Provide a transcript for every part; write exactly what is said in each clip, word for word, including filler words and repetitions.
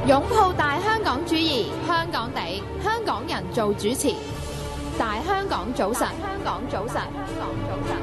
擁抱大香港主義，香港地，香港人做主持。大香港早晨，香港早晨，香港早晨。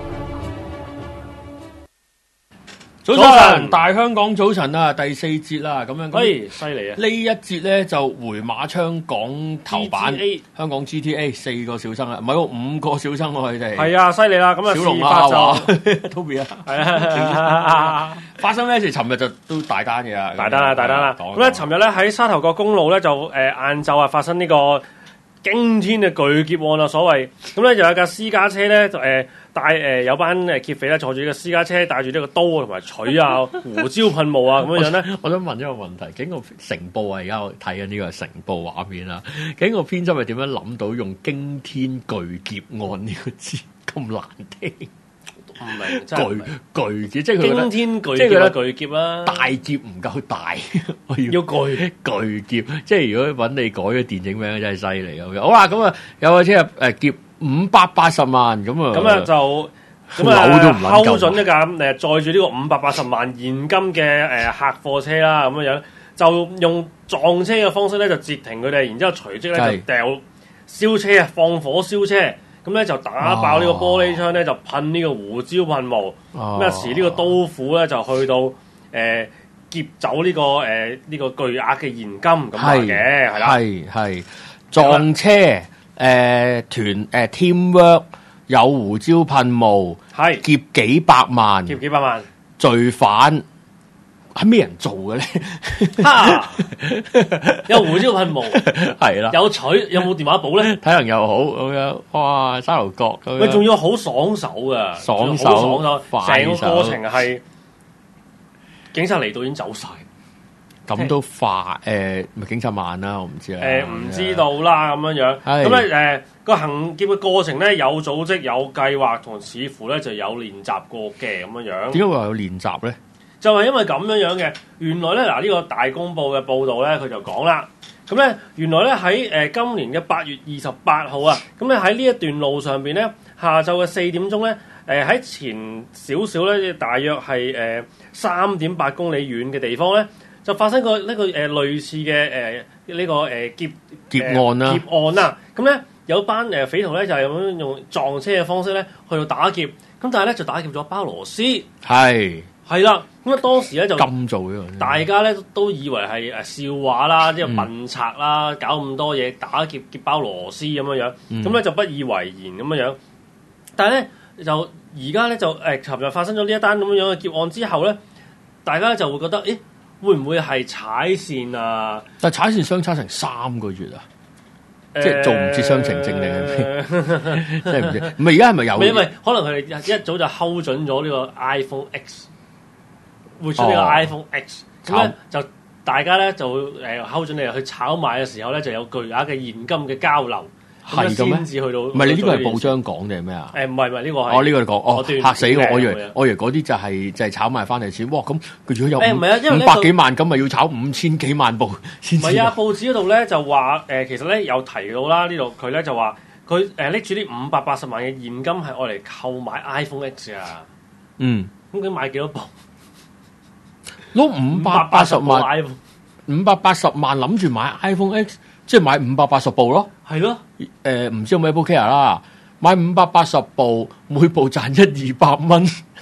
早晨，大香港早晨啊，第四節啦，咁樣。 哎，犀利啊！ 呢一節咧就回馬槍講頭版 G T A 香港 G T A 四個小生啊，唔係喎，五個小生喎佢哋。 係啊，犀利啦！咁啊， 小龍事發就 Toby 啊， 係啊， 發生咩事？尋日就都大單嘅啊， 大單啦，大單啦。咁咧，尋日咧喺沙頭角公路咧就誒晏晝啊發生呢個驚天嘅巨劫案啊，所謂咁咧就有架私家車咧就誒。帶誒、呃、有班誒劫匪咧坐住呢個私家車，帶住呢個刀啊同埋錘啊、胡椒噴霧啊咁樣樣咧。 我想問一個問題，究竟個成報啊，而家我睇緊呢個成報畫面啦，究竟個編輯係點樣諗到用驚天巨劫案呢個字咁難聽？ 唔明，真係巨巨劫，即係佢驚天巨即係佢巨劫啦， 大劫唔夠大，我要要巨巨劫。即係如果揾你改嘅電影名真係犀利啊！好啦，咁啊有個車誒、呃、劫。五百八十萬咁啊！ 咁啊就咁啊，睺準一架誒載住呢個五百八十萬現金嘅誒客貨車啦，咁樣樣就用撞車嘅方式咧就截停佢哋，然之後隨即咧就掉燒車啊，放火燒車，咁咧就打爆呢個玻璃窗咧，就噴呢個胡椒噴霧，咁一時呢個刀斧咧就去到誒、呃、劫走呢、這個誒呢、呃這個巨額嘅現金咁嘅，係啦， 係係撞車。誒、呃、團誒、呃、teamwork 有胡椒噴霧，係劫幾百萬， 劫幾百萬， 罪犯係咩人做嘅咧？ 哈！有胡椒噴霧， 係啦， 有錘，有冇電話簿咧？ 體能又好咁樣，哇！沙頭角咁樣， 喂，仲要好爽手噶， 爽手， 爽手，成個過程係警察嚟到已經走晒。 咁都快誒，咪、呃、警察慢啦，我唔知啦。 誒唔、呃、知道啦，咁樣樣。咁咧誒個行劫嘅過程咧有組織、有計劃，同似乎咧就有練習過嘅咁樣樣。點解會有練習咧？ 就係因為咁樣樣嘅。原來咧嗱，呢、呢個大公報嘅報導咧，佢就講啦。咁咧原來咧喺誒今年嘅八月二十八號啊，咁咧喺呢一段路上邊咧，下晝嘅四點鐘咧，誒、呃、喺前少少咧，大約係誒三點八公里遠嘅地方咧。就發生過呢個誒類似嘅誒呢個誒劫劫案啦， 劫案啦。咁咧有班誒匪徒咧就係咁用撞車嘅方式咧去到打劫，咁但係咧就打劫咗包螺絲。係係啦，咁啊當時咧就咁做嘅， 大家咧都以為係誒笑話啦，即係笨賊啦，搞咁多嘢打劫劫包螺絲咁樣樣，咁咧就不以為然咁樣樣。但係咧就而家咧就誒尋日發生咗呢一單咁樣樣嘅劫案之後咧，大家就會覺得誒。會唔會係踩線啊？ 但係踩線相差成三個月啊！欸、即係做唔切雙程證定係咩？即係唔知。唔係而家係咪有？ 唔係，可能佢哋一早就睺準咗呢個 iPhone X， 會出呢個 iPhone X，咁咧、哦、就大家咧就會誒睺準你去炒賣嘅時候咧就有巨額嘅現金嘅交流。係咁咩？去到唔係你呢個係報章講定係咩啊？ 誒唔係唔係呢個係哦呢、呢個你講哦嚇死我！我以為的我以為嗰啲就係、是、就係、是、炒賣翻嚟錢。哇！咁佢如果有五五百幾萬咁，咪要炒五千幾萬部先？ 唔係啊！報紙嗰度咧就話誒、呃，其實咧有提到啦，呢度佢咧就話佢誒拎住呢五百八十萬嘅現金係愛嚟購買 iPhone X 啊。嗯，咁佢買幾多部？ 攞五百八十萬，五百八十萬諗住買 iPhone X。即係買五百八十部咯， 係咯， 誒、呃、唔知有冇 Apple Care 啦，買五百八十部，每部賺一二百蚊，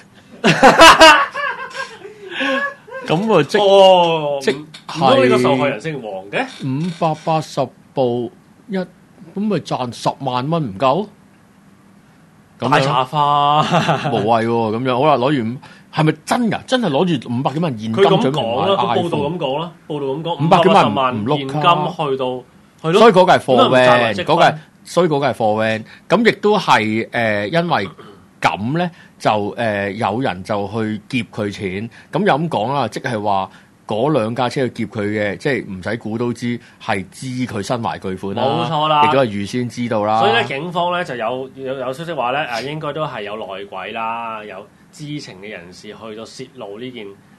咁啊即哦即唔通呢個受害人姓黃嘅？ 五百八十部一，咁咪賺十萬蚊唔夠？ 大茶花無謂喎，咁樣好啦，攞完係咪真㗎？真係攞住五百幾萬現金準備買 iPhone？佢咁講啦， 個報道咁講啦，報道咁講， 五百幾萬唔碌現金去到。 所以嗰個係貨 van，嗰個係，所以嗰個係貨 van。咁亦都係誒，因為咁咧，就誒、呃、有人就去劫佢錢。咁又咁講啦，即係話嗰兩架車去劫佢嘅，即係唔使估都知係知佢身懷巨款啦。 冇錯啦， 亦都係預先知道啦。 所以咧，警方咧就有有有消息話咧，誒應該都係有內鬼啦，有知情嘅人士去到泄露呢件呢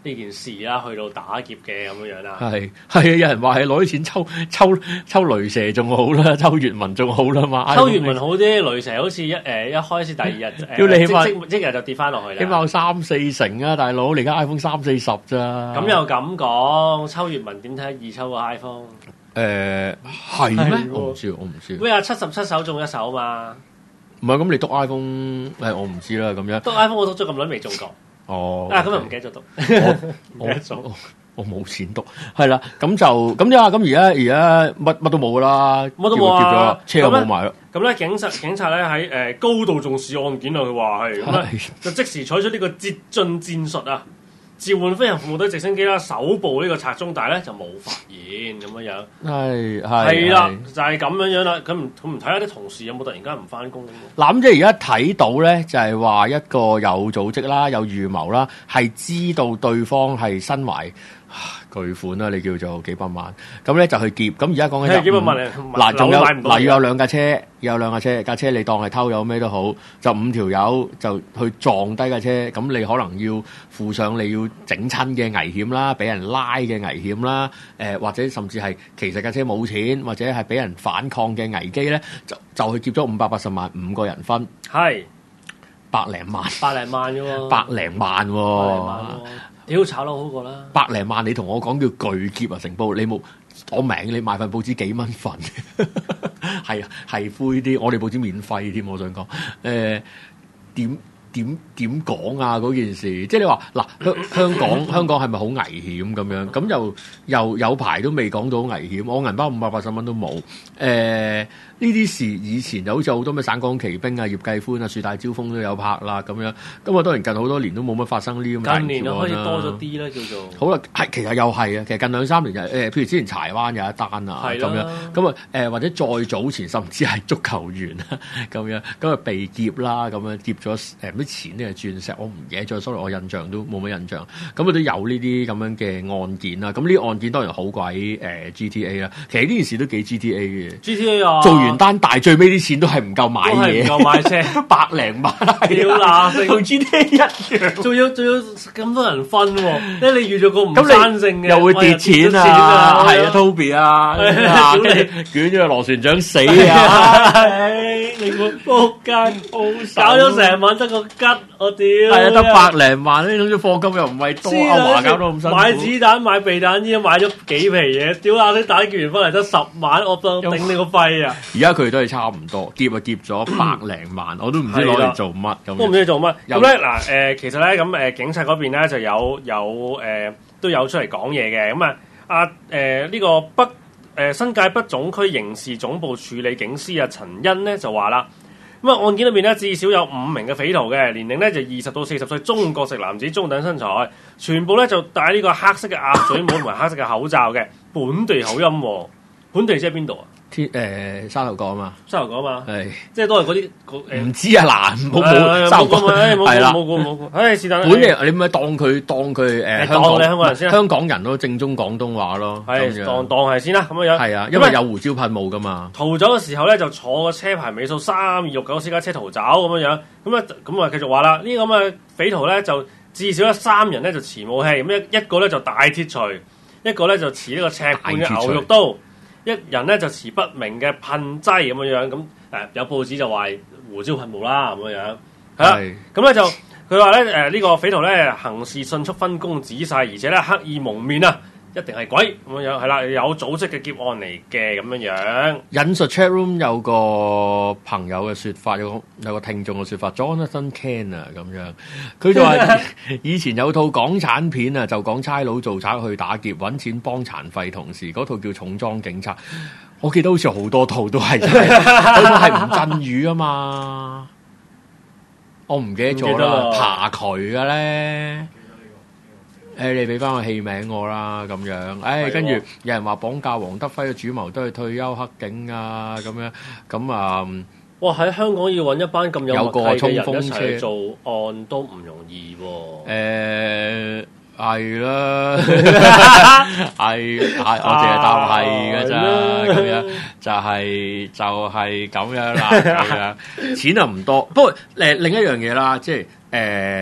呢件事啦，去到打劫嘅咁樣樣啦。 係係啊！有人話係攞啲錢抽抽抽雷蛇仲好啦，抽粵文仲好啦嘛。 抽粵文好啲，雷蛇好似一誒一開始第二日要你起碼即即日就跌翻落去啦。 起碼有三四成啊，大佬！你而家 iPhone 三四十咋？ 咁又咁講，抽粵文點睇易抽個 iPhone？ 誒係咩？我唔知，我唔知。 咩啊？七十七手中一手嘛？ 唔係咁，你篤 iPhone 誒，我唔知啦。咁樣篤 iPhone 我篤咗咁耐未中過。 哦， 啊咁又唔記得咗篤， 我我我冇錢篤，係啦，咁就咁呀，咁而家而家乜乜都冇噶啦， 乜都冇啊， 車又冇埋啦。 咁咧警察警察咧喺誒高度重視案件啊，佢話係咁咧就即時採取呢個捷進戰術啊，召喚飛行服務隊直升機啦，搜捕呢個賊中，但係咧就冇發現咁樣樣。 係係係啦，就係咁樣樣啦。咁唔佢唔睇下啲同事有冇突然間唔翻工咁？ 嗱咁即係而家睇到咧，就係話一個有組織啦、有預謀啦，係知道對方係身懷巨款啦，你叫做幾百萬，咁咧就去劫。咁而家講緊幾百萬嗱，仲有嗱要有兩架車， 要有兩架車，架車你當係偷有咩都好，就五條友就去撞低架車，咁你可能要負上你要整親嘅危險啦，俾人拉嘅危險啦，誒、呃、或者甚至係其實架車冇錢，或者係俾人反抗嘅危機咧，就就去劫咗五百八十萬，五個人分， 係百零萬， 百零萬嘅喎， 百零萬喎。 屌炒樓好過啦， 百零萬你同我講叫巨劫啊！成報你冇我名，你賣份報紙幾蚊份，係係灰啲。我哋報紙免費添，我想講誒點點點講啊嗰件事，即係你話嗱香香港香港係咪好危險咁樣？咁又又有排都未講到危險，我銀包五百八十蚊都冇誒。呢啲事以前就好似好多咩省港旗兵啊、葉繼歡啊、樹大招風都有拍啦咁樣。咁啊當然近好多年都冇乜發生呢啲咁嘅情況啦。近年就開始多咗啲啦，叫做好啦，係其實又係啊，其實近兩三年就誒、呃，譬如之前柴灣有一單啊咁樣，咁啊誒或者再早前甚至係足球員啊咁樣，咁啊被劫啦，咁樣劫咗誒啲錢呢係鑽石，我唔記得咗，sorry，我印象都冇乜印象。咁啊都有呢啲咁樣嘅案件啦。咁呢啲案件當然好鬼誒 G T A 啦。其實呢件事都幾 G T A 嘅。G T A 啊，做完單，但係最尾啲錢都係唔夠買嘢，唔夠買車，百零萬，屌嗱，同 G T A 一樣，仲要仲要咁多人分喎，即係你遇咗個唔生性嘅，又會跌錢啊，係啊 ，Toby 啊，跟住捲咗個螺旋槳死啊，你個仆街，搞咗成晚得個吉，我屌，係啊，得百零萬，呢種啲課金又唔係多，阿華搞到咁辛苦，買子彈買避彈衣，買咗幾皮嘢，屌下啲打劫完翻嚟得十萬，我當頂你個肺啊！而家佢哋都係差唔多，劫啊劫咗百零萬，我都唔知攞嚟做乜咁。都唔知做乜。咁咧嗱誒，其實咧咁誒，警察嗰邊咧就有有誒、呃、都有出嚟講嘢嘅。咁啊啊誒呢個北誒、呃、新界北總區刑事總部處理警司啊陳欣咧就話啦，咁啊案件裏邊咧至少有五名嘅匪徒嘅，年齡咧就二十到四十歲，中國籍男子，中等身材，全部咧就戴呢個黑色嘅鴨嘴帽同埋黑色嘅口罩嘅，本地口音喎。本地即係邊度啊？天誒沙頭角啊嘛，沙頭角啊嘛，係即係都係嗰啲唔知啊嗱，冇冇沙頭角係啦，冇冇冇冇，唉是但。本地你咪當佢當佢誒香港香港人先，香港人咯，正宗廣東話咯，係當當係先啦，咁樣樣係啊，因為有胡椒噴霧噶嘛。逃走嘅時候咧，就坐個車牌尾數三二六九私家車逃走咁樣樣，咁啊咁啊繼續話啦，呢啲咁嘅匪徒咧就至少有三人咧就持武器，咁一一個咧就大鐵錘，一個咧就持呢個尺半嘅牛肉刀。一人咧就持不明嘅噴劑咁樣樣，咁誒有報紙就話胡椒噴霧啦咁樣樣，係啦，咁咧就佢話咧誒呢個匪徒咧行事迅速、分工仔細，而且咧刻意蒙面啊，一定係鬼咁樣樣，係啦，有組織嘅劫案嚟嘅咁樣樣。引述 chat room 有個朋友嘅説法，有個有個聽眾嘅説法 ，Jonathan Ken 啊咁樣，佢就話以前有套港產片啊，就講差佬做賊去打劫揾錢幫殘廢同事，嗰套叫《重裝警察》，我記得好似好多套都係，嗰套係吳鎮宇啊嘛，我唔記得咗啦，爬渠嘅咧。誒、哎，你俾翻個戲名我啦，咁樣。誒、哎，跟住有人話綁架黃德輝嘅主謀都係退休黑警啊，咁樣。咁啊，哇！喺香港要揾一班咁有默契嘅人一齊做案都唔容易喎。誒，係啦，係係，我淨係答係㗎咋，咁樣就係就係咁樣啦，咁樣錢啊唔多。不過誒，另一樣嘢啦，即係誒。誒、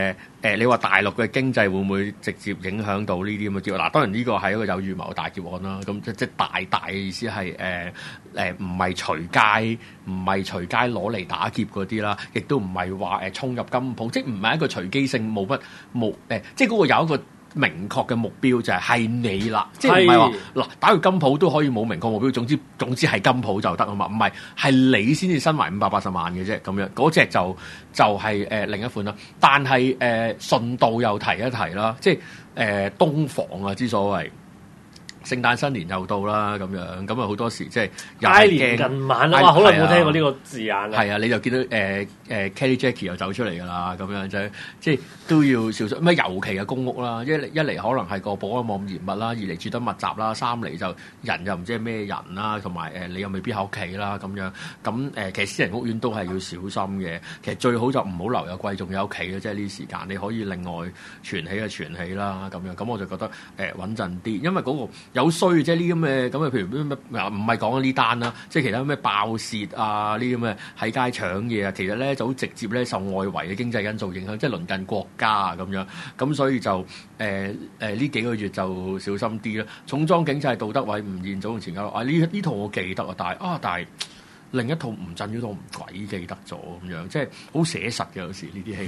誒，你話大陸嘅經濟會唔會直接影響到呢啲咁嘅劫案？嗱，當然呢個係一個有預謀嘅大劫案啦。咁即即大大嘅意思係誒誒，唔係隨街，唔係隨街攞嚟打劫嗰啲啦，亦都唔係話誒衝入金鋪，即唔係一個隨機性冇乜冇誒，即嗰個有一個明確嘅目標就係係你啦，即係唔係話嗱打入金鋪都可以冇明確目標，總之總之係金鋪就得啊嘛，唔係係你先至身為五百八十萬嘅啫咁樣，嗰隻就就係、是、誒、呃、另一款啦。但係誒、呃、順道又提一提啦，即係誒、呃、東房啊之所謂。聖誕新年又到啦，咁樣咁啊好多時即係挨年近晚啦，哇！好耐冇聽過呢個字眼啦。 係啊，你就見到誒誒、呃、Kelly Jackie 又走出嚟㗎啦，咁樣就即係都要小心。咩尤其係公屋啦，一嚟一嚟可能係個保安冇咁嚴密啦，二嚟住得密集啦，三嚟就人又唔知係咩人啦，同埋誒你又未必喺屋企啦，咁樣咁誒、呃、其實私人屋苑都係要小心嘅。其實最好就唔好留有貴重嘅屋企嘅，即係呢啲時間你可以另外存起就存起啦，咁樣咁我就覺得誒、呃、穩陣啲，因為嗰、那個。有衰即係呢啲咁嘅咁嘅，譬如咩咩唔係講緊呢單啦，即係其他咩爆竊啊，呢啲咁嘅喺街搶嘢啊，其實咧就好直接咧受外圍嘅經濟因素影響，即係鄰近國家啊咁樣，咁所以就誒誒呢幾個月就小心啲啦。重裝警察係杜德偉、吳彥祖同錢嘉樂啊，呢呢套我記得啊，但係啊但係另一套吳鎮嗰套唔鬼記得咗咁樣，即係好寫實嘅有時呢啲戲，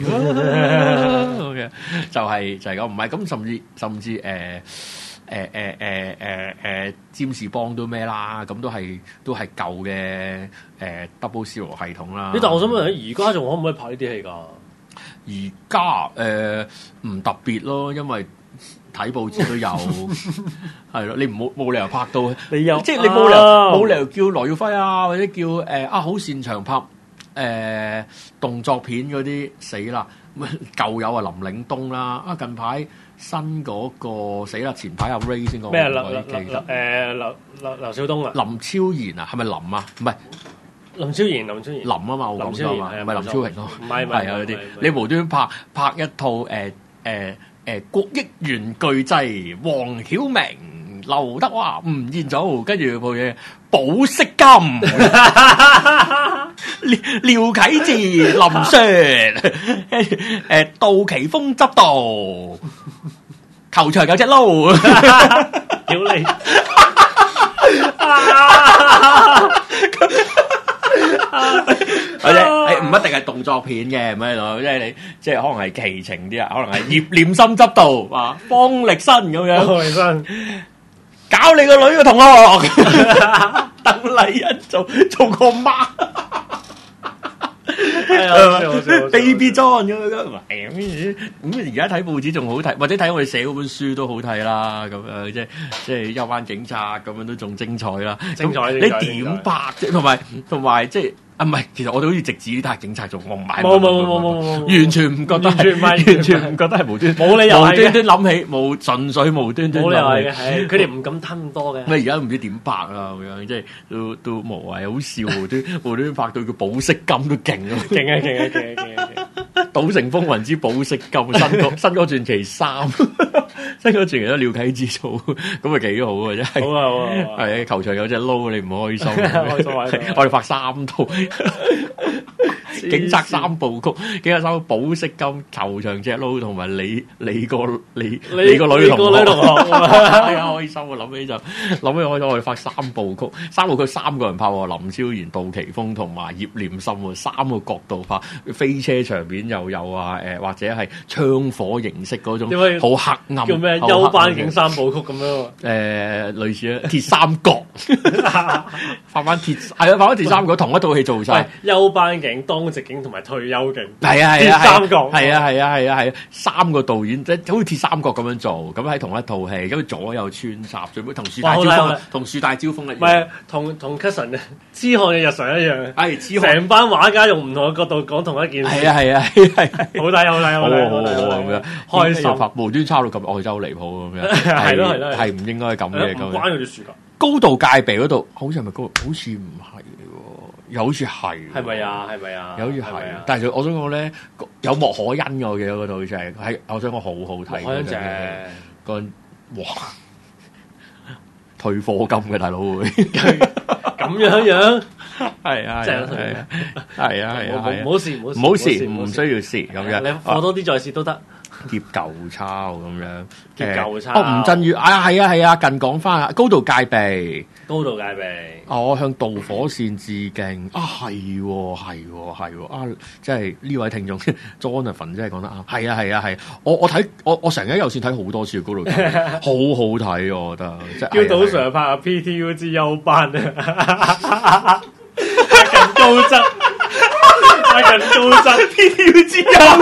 就係就係咁，唔係咁甚至甚至誒。呃誒誒誒誒誒，占士邦都咩啦？咁都係都係舊嘅誒 Double Zero 系統啦。 但我想問，而家仲可唔可以拍呢啲戲㗎？ 而家誒唔特別咯，因為睇報紙都有，係咯。你唔冇冇理由拍到， 你有即係你冇理由冇、啊、理由叫羅耀輝啊，或者叫誒、呃、啊好擅長拍誒、呃、動作片嗰啲死啦。舊有啊林嶺東啦，啊近排。新嗰、那個死啦！前排阿 Ray 先講咩？劉劉劉誒劉劉劉小東啊？ 林超賢啊？係咪林啊？唔係林超賢，林超賢林啊嘛，我講錯嘛，唔係林超賢咯。 唔係唔係係啊嗰啲，你無端拍拍一套誒誒誒國益園巨製，黃曉明、劉德華、吳彥祖，跟住部嘢寶飾金、廖啟智、林雪，誒杜琪峰執導。球場有隻撈， 屌你！ 或者誒唔一定係動作片嘅，唔喺度，即係你即係可能係奇情啲啊，可能係葉念琛執導啊，方力申咁樣， 方力申搞你個女嘅同學，鄧麗欣做做個媽。Baby John 咁樣，咁而家睇報紙仲好睇，或者睇我哋寫嗰本書都好睇啦。咁樣即係即係休班警察咁樣都仲精彩啦。 精彩， 你點拍啫？同埋同埋即係啊，唔係，其實我哋好似直指呢啲係警察做，我唔係。 冇冇冇冇冇， 完全唔覺得係，完全唔覺得係無端， 冇理由無端端諗起，冇純粹無端端。 冇理由係嘅，係佢哋唔敢吞咁多嘅。 咩而家唔知點拍啊？咁樣即係都都無謂，好笑無端無端拍到個寶飾金都勁啊！ 勁啊勁啊勁啊勁啊！ 賭城風雲之寶飾金，新歌新歌傳奇三，新歌傳奇都廖啟智做，咁咪幾好啊！真係。 好啊好啊！ 係球場有隻撈，你唔開心？開心我哋拍三套。警察三部曲，警察三部寶飾金、球場隻撈同埋你你個你你個女同學，係啊開心啊！諗起就諗起開心，我哋拍三部曲，三部曲三個人拍喎，林超賢、杜琪峰同埋葉念琛喎，三個角度拍，飛車場面又有啊，誒或者係槍火形式嗰種，好黑暗， 叫咩休班警三部曲咁樣？ 誒類似啊，鐵三角，拍翻鐵係啊，拍翻鐵三角同一套戲做晒， 休班警當。直警同埋退休警， 係啊係啊， 三角， 係啊係啊係啊係啊，三個導演即係好似鐵三角咁樣做，咁喺同一套戲，咁左右穿插，最尾同樹大招風，同樹大招風一樣，唔係同同 Cousin 痴漢嘅日常一樣， 係痴漢， 成班畫家用唔同嘅角度講同一件事， 係啊係啊係好睇好睇好睇好睇咁樣，開心拍無端抄到咁愛州離譜咁樣， 係咯係咯，係唔應該咁嘅咁。 關佢啲樹㗎， 高度戒備嗰度，好似係咪高？好似唔係。又好似係， 係咪啊？係咪啊？ 有好似係，但係我想講咧，有莫可欣嘅，我記得嗰度就係喺，我想講好好睇。 莫可欣正個哇退貨金嘅大佬會咁樣樣， 係啊，係啊，係啊，係啊， 唔好試，唔好唔好試，唔需要試咁樣。 你貨多啲再試都得。 劫舊鈔咁樣， 劫舊鈔。 哦，吳鎮宇啊，係啊係啊，近講翻啊，高度戒備， 高度戒備。 哦，我向導火線致敬啊，係喎係喎係喎啊！即係呢位聽眾 Jonathan 真係講得啱，係啊係啊係，我我睇我我成日有線睇好多次高度戒備，好好睇我覺得，即係叫賭 Sir 拍下 P T U 之優班啊，近高質。近高質 P T U 之優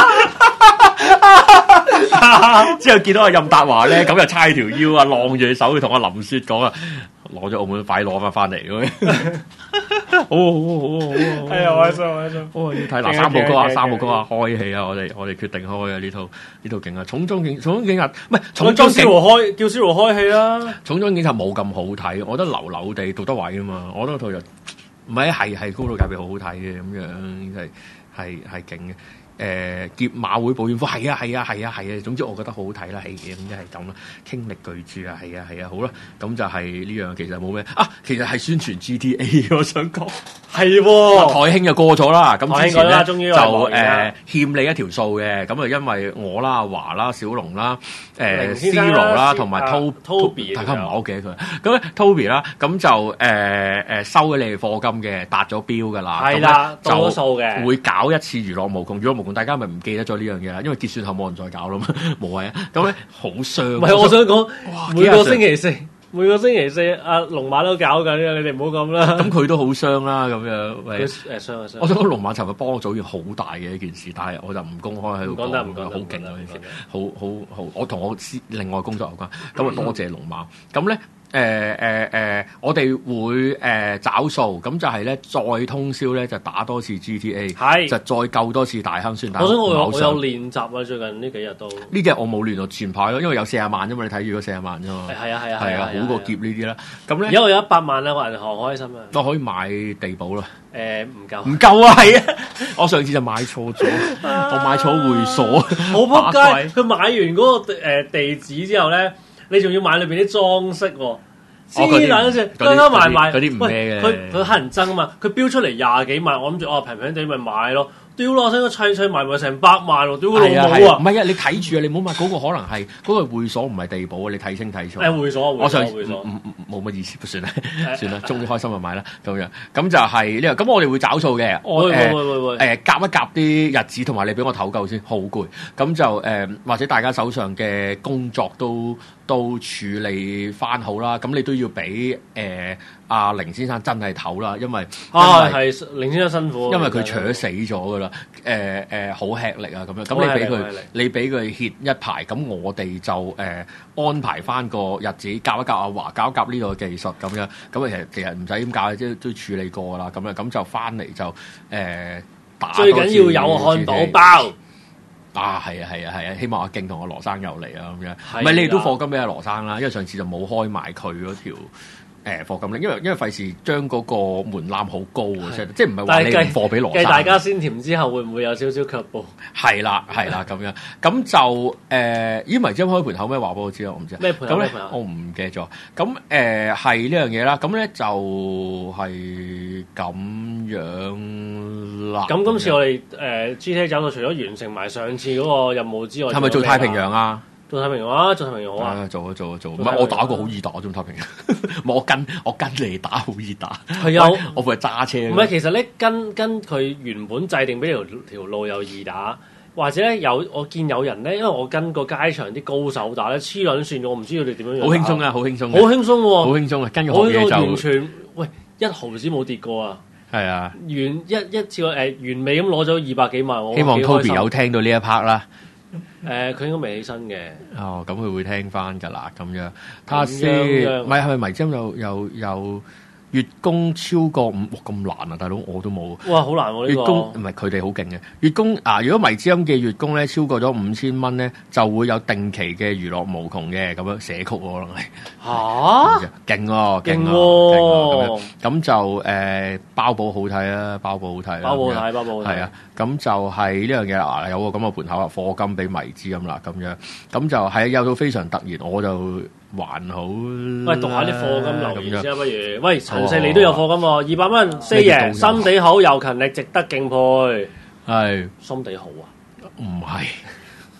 班， 之後見到阿任達華咧，咁就叉條腰啊，晾住手，同阿林雪講啊，攞咗澳門快攞翻翻嚟咁樣，好好好好好， 哎呀，開心開心， 哦要睇嗱三部曲啊，三部曲啊，開戲啊，我哋我哋決定開啊呢套呢套勁啊，重裝警重裝警察唔係重裝警開叫小羅開戲啦， 重裝警察冇咁好睇，我覺得流流地杜德偉啊嘛，我覺得套就。唔係係係高度戒備好好睇嘅咁樣，係係係勁嘅。誒劫馬會保險科係啊係啊係啊係啊，總之我覺得好好睇啦，係嘅咁即係咁啦，傾力巨著啊，係啊係啊，好啦，咁就係呢樣其實冇咩啊，其實係宣傳 G T A 我想講係喎， 台慶就過咗啦，咁之前咧就誒、呃、欠你一條數嘅，咁啊因為我啦、華啦、小龍啦、誒 C 羅啦同埋 Toby， 大家唔係好記得佢，咁咧 Toby 啦，咁就誒誒、呃、收咗你哋課金嘅，達咗標㗎啦， 係啦，多數嘅會搞一次娛樂無窮，娛樂無大家咪唔記得咗呢樣嘢啦，因為結算後冇人再搞啦嘛，無謂啊。咁咧好傷。唔係， 我想講每個星期四，每個星期四阿龍馬都搞緊，你哋唔好咁啦。咁佢都好傷啦，咁樣。 佢誒傷啊傷。 我想講龍馬尋日幫我做件好大嘅一件事，但係我就唔公開喺度講。講得唔講得？好勁啊！呢件事，好好好，我同我另外工作有關。咁啊，多謝龍馬。咁咧。誒誒誒，我哋會誒、呃、找數，咁就係咧再通宵咧就打多次 G T A， 係就再救多次大坑宣打。 我想我有我有練習啊，最近呢幾日都呢幾日我冇練到前排咯，因為有四十萬啫嘛，你睇住嗰四十萬啫嘛。 係啊係啊係啊，好過劫呢啲啦。咁咧， 而家我有一百萬啦，我銀行開心啊！ 都可以買地保啦。 誒唔夠唔夠啊，係啊！我上次就買錯咗，我買錯會所， 好撲街！佢買完嗰個誒地址之後咧，你仲要買裏邊啲裝飾喎。黐撚線，加加埋埋， 嗰啲唔咩嘅， 佢佢乞人憎啊嘛！佢標出嚟廿幾萬，我諗住哦平平地咪買咯。屌啦！我砌砌埋埋成百萬喎，屌個老母啊！ 唔係啊，你睇住啊，你唔好買嗰個，可能係嗰個會所唔係地保啊，你睇清睇楚。 誒會所， 我想會所， 冇乜意思，算啦，算啦，終於開心就買啦，咁樣，咁就係呢個，咁我哋會找數嘅，我誒誒夾一夾啲日子，同埋你俾我唞夠先，好攰，咁就誒或者大家手上嘅工作都都處理翻好啦，咁你都要俾誒阿凌先生真係唞啦，因為啊係凌先生辛苦， 因為佢扯死咗噶啦。誒誒好吃力啊咁樣，咁你俾佢，你俾佢歇一排，咁我哋就誒、呃、安排翻個日子，夾一夾阿華，搞一夾呢個技術咁樣，咁其實其實唔使點搞，即係都處理過啦，咁樣咁就翻嚟就誒、呃、打。最緊要有漢堡包。啊，係啊，係啊，係啊！希望阿勁同阿羅生又嚟啊，咁樣。唔係你哋都課金俾阿羅生啦，因為上次就冇開埋佢嗰條。誒課金咧，因為因為費事將嗰個門檻好高啊，即係唔係話你唔課俾羅生。 計大家先甜之後，會唔會有少少卻步？ 係啦，係啦，咁樣咁就誒，咦？咪真開盤口咩話俾我知啊？我唔知咩盤口？咩盤口？ 我唔記得咗。咁誒係呢樣嘢啦。咁咧就係咁樣啦。 咁今次我哋誒 G T A 走到除咗完成埋上次嗰個任務之外， 係咪做太平洋啊？ 做太平洋啊！做太平洋好啊！ 做啊做啊做！唔係我打過好易打啫，太平洋。我跟我跟你打好易打。 係啊， 我負責揸車。 唔係，其實咧跟跟佢原本制定俾條條路又易打，或者咧有我見有人咧，因為我跟個街場啲高手打咧黐撚線，我唔知佢哋點樣樣。 好輕鬆啊！好輕鬆。 好輕鬆喎！ 好輕鬆啊！跟住學嘢就完全喂一毫子冇跌過啊！ 係啊， 完一一次個誒完美咁攞咗二百幾萬，我希望 Toby 有聽到呢一 part 啦。 誒，佢、呃、應該未起身嘅。 哦，咁佢會聽翻㗎啦，咁樣。睇下先，唔係係咪迷尖有有有月供超過五？哇，咁難啊，大佬我都冇。 哇，好難喎、啊！呢、這個月供唔係佢哋好勁嘅月供啊！如果迷之音嘅月供咧超過咗五千蚊咧，就會有定期嘅娛樂無窮嘅咁樣寫曲可能係嚇， 勁喎勁喎咁樣咁就誒、呃、包保好睇啊，包保好睇， 包保睇包保睇係啊，咁就係呢樣嘢啊，有個咁嘅盤口啊，課金俾迷之音啦，咁樣咁就係有到非常突然，我就。還好， 喂，讀下啲課金留言先啊，不如，喂，陳四你都有課金喎，二百蚊，四爺，心地好又勤力，值得敬佩， 係， 心地好啊， 唔係，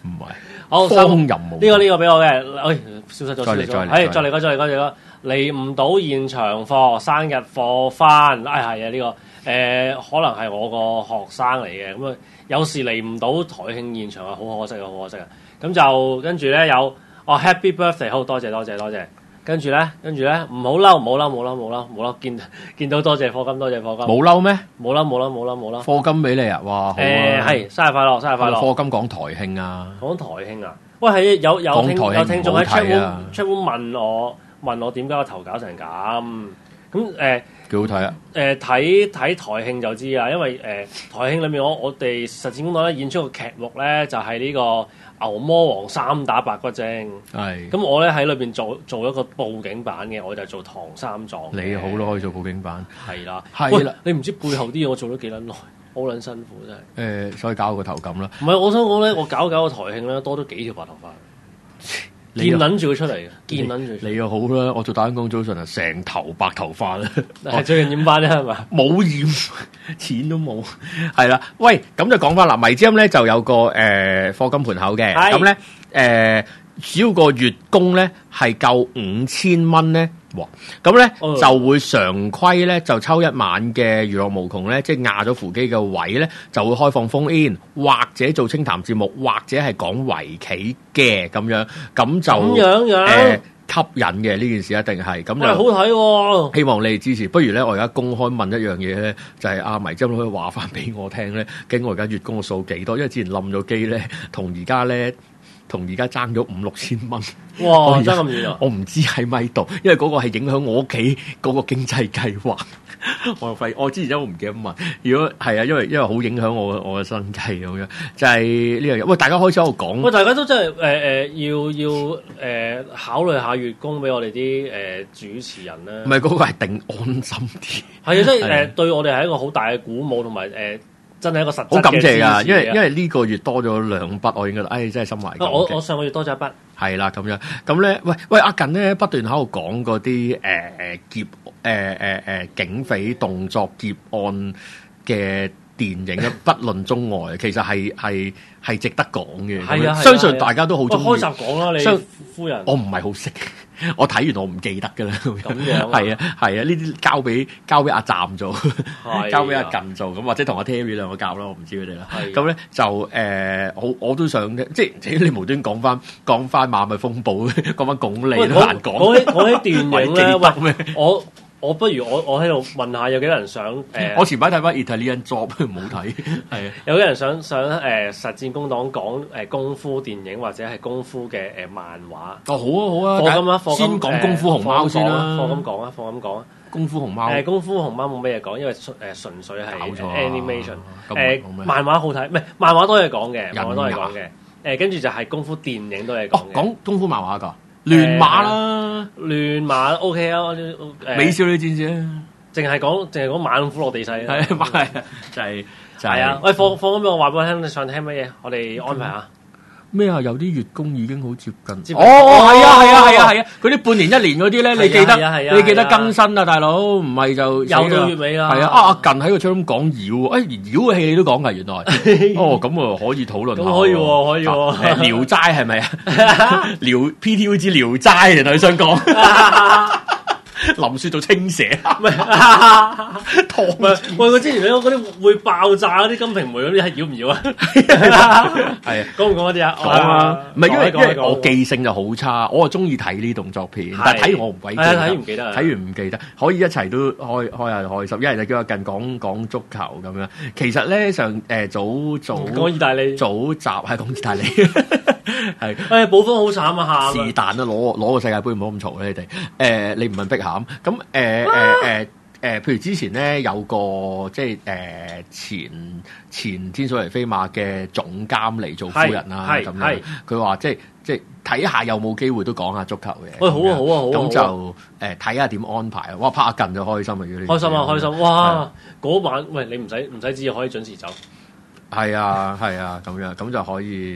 唔係。 好， 荒淫無呢個呢個俾我嘅，哎，消失咗， 再嚟再嚟， 係再嚟個，再嚟個，再嚟個，嚟唔到現場課，生日課翻，哎係啊呢個，誒、呃、可能係我個學生嚟嘅，咁啊有時嚟唔到台慶現場啊，好可惜啊，好可惜啊，咁就跟住咧有，哦 Happy Birthday，好多謝多謝多謝。跟住咧，跟住咧，唔好嬲，唔好嬲，冇嬲，冇嬲，冇嬲，見見到多謝課金，多謝課金。冇嬲咩？冇嬲，冇嬲，冇嬲，冇嬲。 課金俾你啊！哇，好啊！ 誒係，生日快樂，生日快樂。 課金講台慶啊！ 講台慶啊！喂，係有有聽有聽眾喺 chat room chat room 問我問我點解個頭搞成咁？咁誒幾好睇啊！ 誒睇睇台慶就知啊，因為誒、呃、台慶裏面我我哋實踐工黨咧演出個劇目咧就係、是、呢、這個。牛魔王三打白骨精，係咁我咧喺裏邊做做一個佈景版嘅，我就做唐三藏。你好咯，可以做佈景版，係啦，係啦。你唔知背後啲嘢我做咗幾撚耐，好撚辛苦真係。誒、呃，所以搞個頭咁啦。唔係，我想講咧，我搞搞個台慶咧，多咗幾條白頭髮。見撚住佢出嚟嘅，見撚住。你又好啦，我做打緊工早晨啊，成頭白頭髮啦。係最近染翻咧係嘛？冇染，錢都冇。係啦，喂，咁就講翻啦。迷之音咧就有個誒課金盤口嘅，咁咧誒只要個月供咧係夠五千蚊咧，哇！咁咧、嗯、就會常規咧就抽一晚嘅娛樂無窮咧，即係壓咗扶機嘅位咧就會開放 phone in，或者做清談節目，或者係講圍棋嘅咁樣，咁就咁樣樣誒、呃、吸引嘅呢件事一定係咁就好睇喎、哦。希望你哋支持。不如咧，我而家公開問一樣嘢咧，就係、是、阿迷真可以話翻俾我聽咧，究竟我而家月供嘅數幾多？因為之前冧咗機咧，同而家咧。同而家爭咗五六千蚊，哇！爭咁遠啊！我唔知喺咪度，因為嗰個係影響我屋企嗰個經濟計劃。我又費，我之前真係唔記得問。如果係啊，因為因為好影響我我嘅生計咁樣，就係呢樣嘢。喂，大家開始喺度講，喂，大家都真係誒誒要要誒、呃、考慮下月供俾我哋啲誒主持人咧。唔係嗰個係定安心啲，係啊，即係誒對我哋係一個好大嘅鼓舞同埋誒。真係一個實質嘅好感謝㗎，因為因為呢個月多咗兩筆，我應該，哎，真係心懷感激。我我上個月多咗一筆，係啦咁樣，咁咧，喂喂，阿近咧不斷喺度講嗰啲誒誒劫誒誒誒警匪動作劫案嘅電影，不論中外，其實係係係值得講嘅。係啊，相信大家都好中意。開集講啦，你夫人，我唔係好識。我睇完我唔記得㗎啦，咁樣係啊係啊，呢啲交俾交俾阿站做，交俾阿近做，咁或者同阿 Terry 兩個教啦，我唔知佢哋啦。咁咧就誒、呃，我我都想即係你無端講翻講翻馬咪風暴，講翻鞏俐都難講。講起講起電影咧，喂，我。我不如我我喺度問下有幾多人想誒？呃、我前排睇翻 Italian Job 唔好睇，係啊，有啲人想想誒、呃、實戰工黨講誒功夫電影或者係功夫嘅誒、呃、漫畫。哦，好啊好啊，課金啊，課金先講功夫熊貓先啦，課金講啊，課金講啊，功夫熊貓誒功夫熊貓冇咩嘢講，因為誒純粹係 animation 誒漫畫好睇，唔係漫畫多嘢講嘅，漫畫多嘢講嘅誒，跟住就係功夫電影多嘢講嘅。講功夫漫畫㗎。亂馬啦，亂馬 OK 啊，誒美少女戰士啊，淨係講淨係講猛虎落地勢啊，係啊，就係就係啊，喂，放放咁樣，我話俾我聽，你想聽乜嘢？我哋安排下。咩啊？有啲月供已經好接近。哦，係啊，係啊，係啊，係啊！嗰啲半年一年嗰啲咧，你記得你記得更新啊，大佬，唔係就又到月尾啦。係啊，啊近喺個窗講妖，誒妖嘅戲你都講㗎，原來。哦，咁啊可以討論下。咁可以喎，可以喎。誒聊齋係咪啊？聊 P T V 之聊齋，原來你想講。林雪做青蛇，唔係唐。喂，我之前嗰啲會爆炸嗰啲金瓶梅嗰啲係妖唔妖啊？係啊，講唔講嗰啲啊？講啊，唔係因為因為我記性就好差，我啊中意睇呢啲動作片，但係睇完我唔鬼記得，睇完唔記得，睇完唔記得，可以一齊都開開下開心，一係就叫阿近講講足球咁樣。其實咧上誒早早講意大利早集係講意大利。係，誒寶豐好慘啊！是但啊，攞攞個世界盃唔好咁嘈咧，你哋誒、呃、你唔問碧咸咁誒誒誒誒，譬如之前咧有個即係誒、呃、前前天水圍飛馬嘅總監嚟做夫人啦，咁樣佢話即係即係睇下有冇機會都講下足球嘅。喂，好啊好啊好啊，咁就誒睇下點安排啊！哇，拍下近就開心啊！如果開心啊開心！哇，嗰晚喂你唔使唔使知可以準時走。係啊係啊，咁樣咁就可以。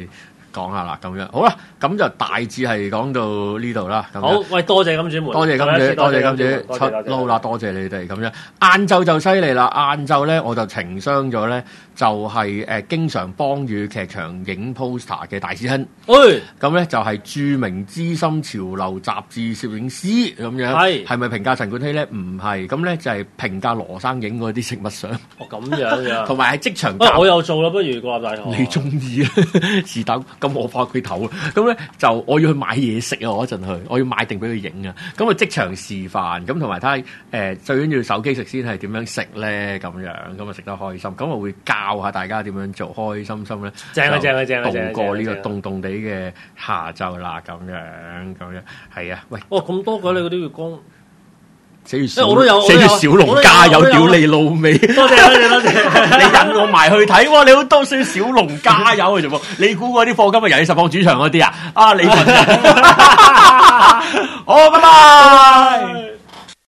講下啦，咁樣好啦，咁就大致係講到呢度啦。 好，喂，多謝金主們， 多謝金主，多謝金主出撈啦，多謝你哋咁樣。晏晝就犀利啦，晏晝咧我就情商咗咧，就係誒經常幫與劇場影 poster 嘅大師兄。誒，咁咧就係著名資深潮流雜誌攝影師咁樣。係係咪評價陳冠希咧？唔係，咁咧就係評價羅生影嗰啲食物相。哦，咁樣嘅，同埋係即場。我有做啦，不如國立大學。你中意啊？是但，咁我翻佢頭。咁咧就我要去買嘢食啊！我嗰陣去，我要買定俾佢影啊！咁啊即場示範，咁同埋睇誒最緊要手機食先係點樣食咧？咁樣咁啊食得開心，咁我會教下大家點樣做，開開心心咧。正啊正啊正啊！度過呢個凍凍地嘅下晝啦，咁樣咁樣係啊！喂，哦咁多嘅你嗰啲月光。寫住小，寫住小龍加油，屌你老味！多謝多謝多謝，你引我埋去睇喎！你好多寫小龍加油嘅啫喎！你估嗰啲課金係遊戲實況主場嗰啲啊？啊你份人，好拜拜。